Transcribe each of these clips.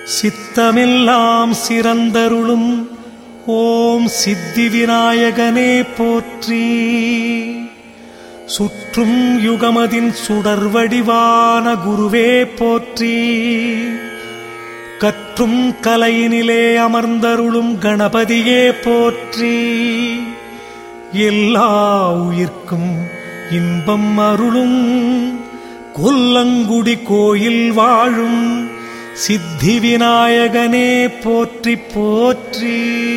சித்தமெல்லாம் சிறந்தருளும் ஓம் சித்தி விநாயகனே போற்றி. சுற்றும் யுகமதின் சுடர்வடிவான குருவே போற்றி. கற்றும் கலையினிலே அமர்ந்தருளும் கணபதியே போற்றி. எல்லா உயிர்க்கும் இன்பம் அருளும் கொல்லங்குடி கோயில் வாழும் சித்தி விநாயகனே போற்றி போற்றி.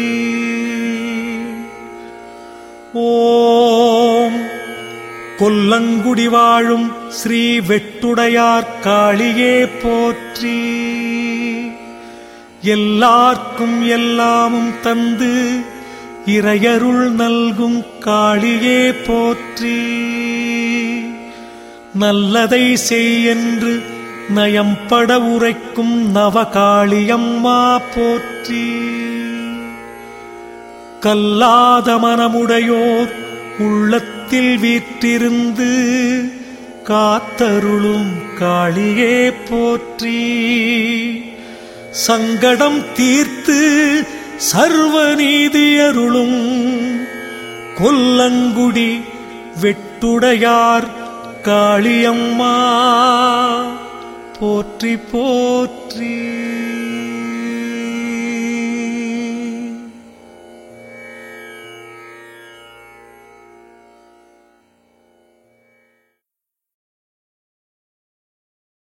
ஓம் கொல்லங்குடி வாழும் ஸ்ரீ வெட்டுடையார் காளியே போற்றி. எல்லார்க்கும் எல்லாமும் தந்து இறையருள் நல்கும் காளியே போற்றி. நல்லதை செய் என்று நயம்பட உரைக்கும் நவகாளியம்மா போற்றி. கல்லாத மனமுடையோர் உள்ளத்தில் வீற்றிருந்து காத்தருளும் காளியே போற்றி. சங்கடம் தீர்த்து சர்வநீதியருளும் கொல்லங்குடி வெட்டுடையார் காளியம்மா போற்றி போற்றி.